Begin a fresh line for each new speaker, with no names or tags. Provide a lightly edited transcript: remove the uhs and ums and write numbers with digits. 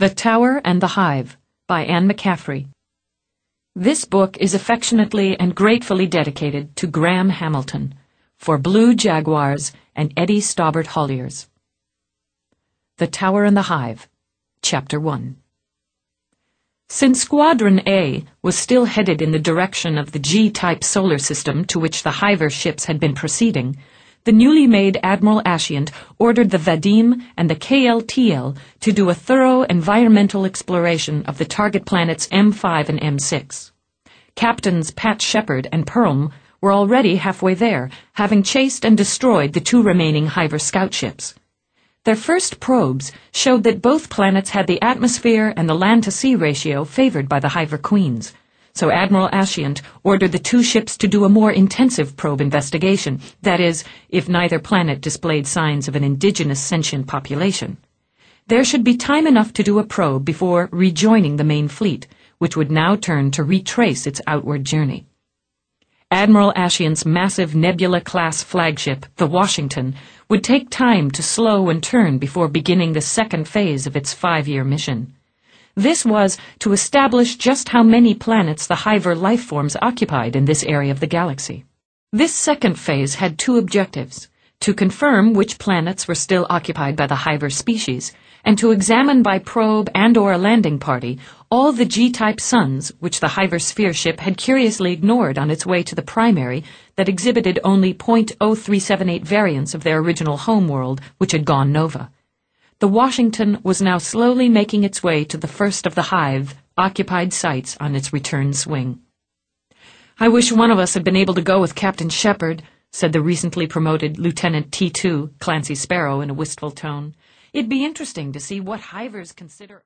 The Tower and the Hive by Anne McCaffrey. This book is affectionately and gratefully dedicated to Graham Hamilton for Blue Jaguars and Eddie Staubert Holliers. The Tower and the Hive, Chapter 1. Since Squadron A was still headed in the direction of the G-type solar system to which the Hiver ships had been proceeding, the newly made Admiral Ascient ordered the Vadim and the KLTL to do a thorough environmental exploration of the target planets M5 and M6. Captains Pat Shepard and Perlm were already halfway there, having chased and destroyed the two remaining Hiver scout ships. Their first probes showed that both planets had the atmosphere and the land-to-sea ratio favored by the Hiver Queens, so Admiral Ascient ordered the two ships to do a more intensive probe investigation, that is, if neither planet displayed signs of an indigenous sentient population. There should be time enough to do a probe before rejoining the main fleet, which would now turn to retrace its outward journey. Admiral Ascient's massive Nebula-class flagship, the Washington, would take time to slow and turn before beginning the second phase of its 5-year mission. This was to establish just how many planets the Hiver life forms occupied in this area of the galaxy. This second phase had two objectives: to confirm which planets were still occupied by the Hiver species, and to examine by probe and/or a landing party all the G-type suns which the Hiver sphere ship had curiously ignored on its way to the primary that exhibited only .0378 variants of their original homeworld, which had gone nova. The Washington was now slowly making its way to the first of the Hive occupied sites on its return swing. "I wish one of us had been able to go with Captain Shepard," said the recently promoted Lieutenant T2, Clancy Sparrow, in a wistful tone. "It'd be interesting to see what Hivers consider..."